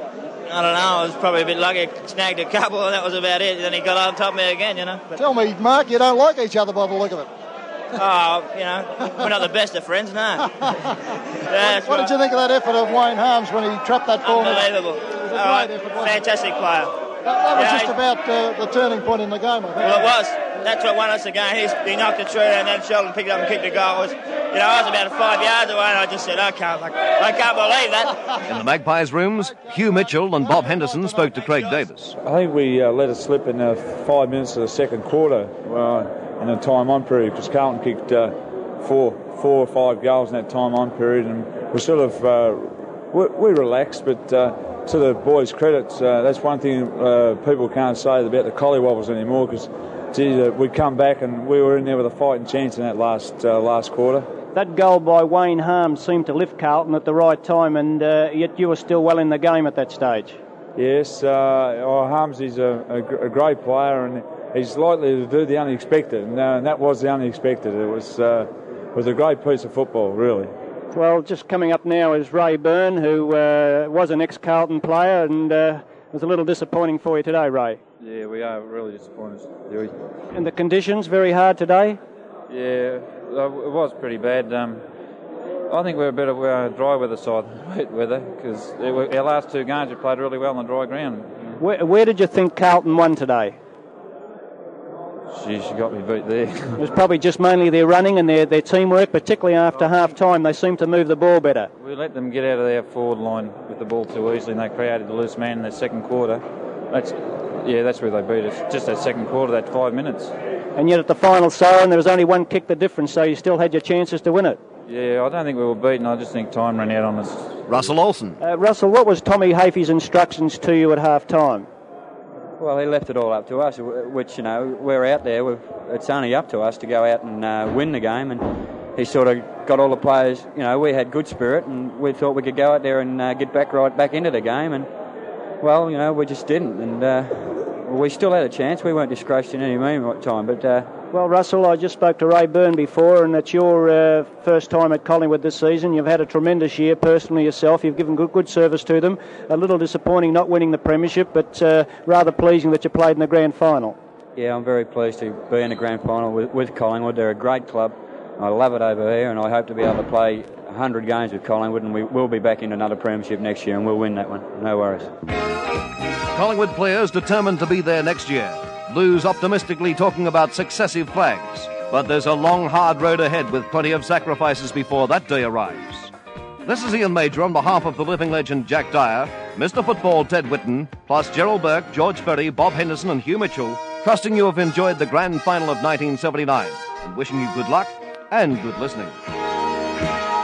I don't know, I was probably a bit lucky, snagged a couple, and that was about it. Then he got on top of me again, you know. But, Tell me, Mark, you don't like each other by the look of it. oh, you know, we're not the best of friends, no. Yeah, what right. did you think of that effort of Wayne Harms when he trapped that ball? Unbelievable. It was a All great right. effort, wasn't it? Fantastic player. That, that was Yeah, just he- about uh, the turning point in the game, I think. Well, it was. that's what won us the game. He's, he knocked it through, and then Sheldon picked it up and kicked the goal. It was, you know, I was about five yards away, and I just said, I can't, like, I can't believe that. In the Magpies' rooms, Hugh Mitchell and Bob Henderson spoke to Craig Davis. I think we uh, let it slip in the five minutes of the second quarter uh, in the time-on period, because Carlton kicked uh, four, four or five goals in that time-on period, and we sort of uh, we, we relaxed, but uh, to the boys' credit, uh, that's one thing uh, people can't say about the Collywobbles anymore, because gee, uh, we'd come back and we were in there with a fighting chance in that last uh, last quarter. That goal by Wayne Harms seemed to lift Carlton at the right time, and uh, yet you were still well in the game at that stage. Yes, uh, oh, Harms is a, a, a great player, and he's likely to do the unexpected, and, uh, and that was the unexpected. It was uh, it was a great piece of football, really. Well, just coming up now is Ray Byrne, who uh, was an ex-Carlton player, and uh, was a little disappointing for you today, Ray. Yeah, we are really disappointed, Dewey. And the conditions very hard today? Yeah, it was pretty bad. Um, I think we're a bit of a dry weather side than wet weather, because our last two games we played really well on the dry ground. Where, where did you think Carlton won today? Geez, you got me beat there. It was probably just mainly their running and their, their teamwork, particularly after half-time. They seemed to move the ball better. We let them get out of their forward line with the ball too easily, and they created the loose man in the second quarter. That's Yeah, that's where they beat us. Just that second quarter, that five minutes. And yet at the final siren, there was only one kick the difference, so you still had your chances to win it. Yeah, I don't think we were beaten. I just think time ran out on us. Russell Olsen. Uh, Russell, what was Tommy Hafey's instructions to you at half-time? Well, he left it all up to us, which, you know, we're out there. We've, it's only up to us to go out and uh, win the game. And he sort of got all the players, you know, we had good spirit and we thought we could go out there and uh, get back right back into the game. And, well, you know, we just didn't. And uh, we still had a chance. We weren't disgraced in any mean time. But uh, well, Russell, I just spoke to Ray Byrne before, and it's your uh, first time at Collingwood this season. You've had a tremendous year personally yourself. You've given good, good service to them. A little disappointing not winning the premiership, but uh, rather pleasing that you played in the grand final. Yeah, I'm very pleased to be in the grand final with, with Collingwood. They're a great club. I love it over here, and I hope to be able to play one hundred games with Collingwood, and we will be back in another premiership next year, and we'll win that one. No worries. Collingwood players determined to be there next year. Blues optimistically talking about successive flags. But there's a long, hard road ahead with plenty of sacrifices before that day arrives. This is Ian Major on behalf of the living legend Jack Dyer, Mister Football Ted Whitten, plus Gerald Burke, George Ferry, Bob Henderson and Hugh Mitchell, trusting you have enjoyed the grand final of nineteen seventy-nine and wishing you good luck and good listening.